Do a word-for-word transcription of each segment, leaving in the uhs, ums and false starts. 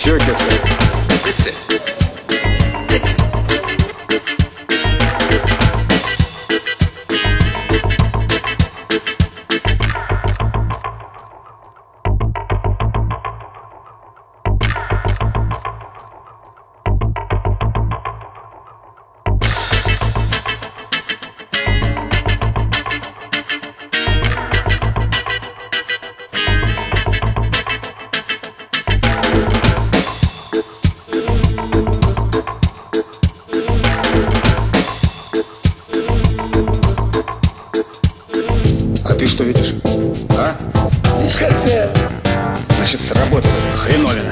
Чего кицы? Кицы. Кицы. А ты что видишь? А? ХЦ. Значит, сработало. Хреновина.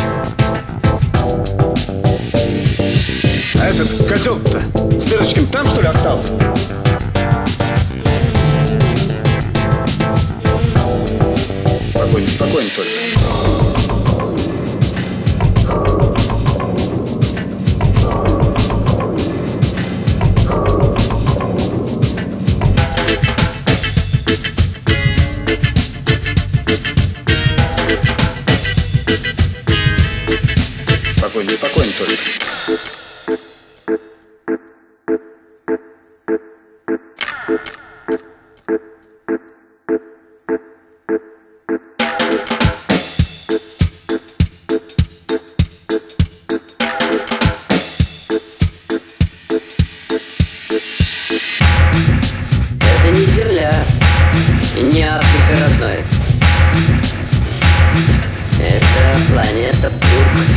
А этот козел-то с дырочками там, что ли, остался? Спокойно, спокойно только. Спокойно, спокойно только. Это не Земля и не Африка, родной. Это планета Плюк.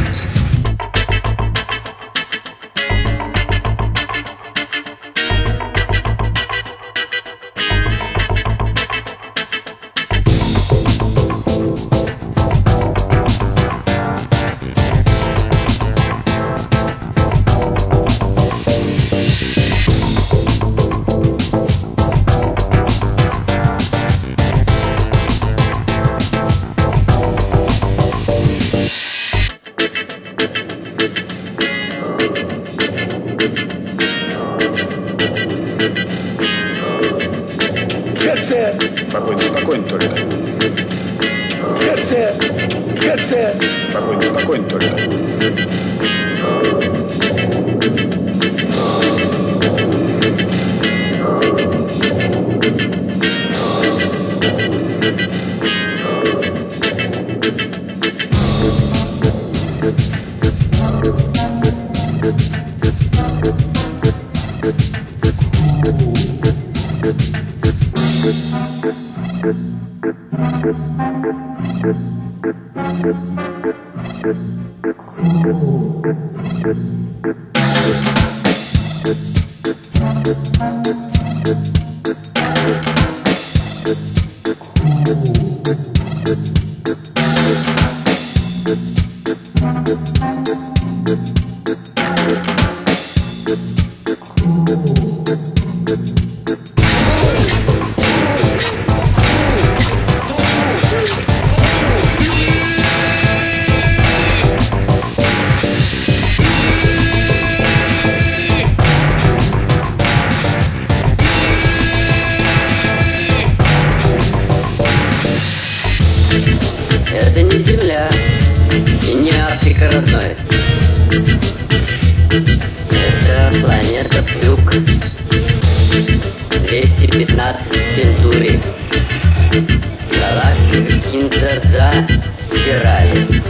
ХЦ. Спокойно, спокойно только. ХЦ. ХЦ. Спокойно, спокойно только. Это не Земля и не Африка, родной. Это планета Плюк. двести пятнадцать Кентури. Галактика Кинцзадза в спирали.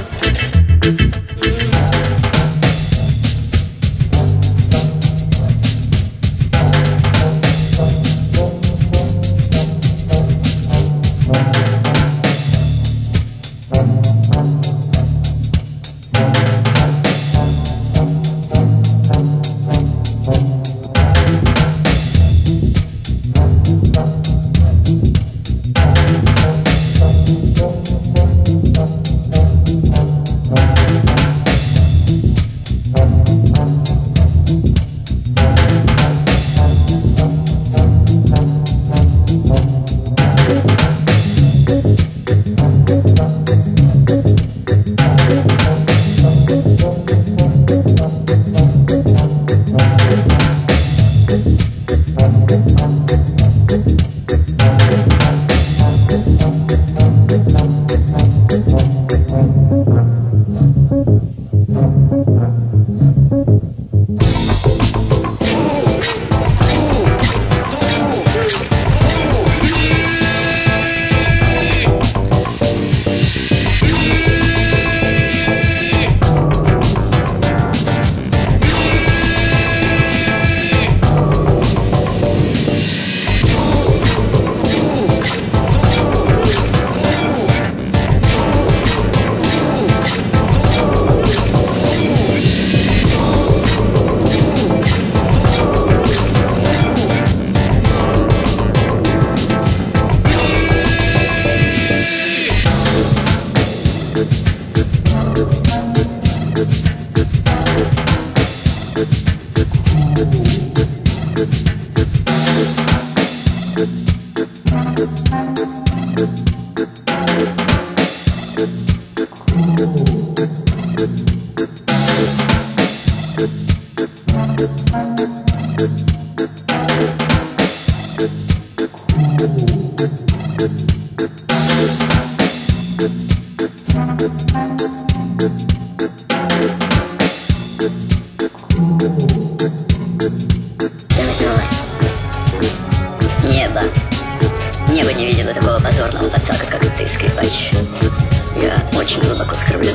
бы не видела такого позорного пацака, как ты, скрипач. Я очень глубоко оскорблен.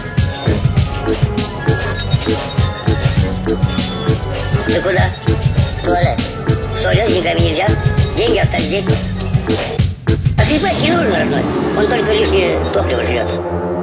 Ты куда? В туалет. Что, деньгами нельзя? Деньги остались здесь. А скрипач не нужен, родной. Он только лишнее топливо жрет.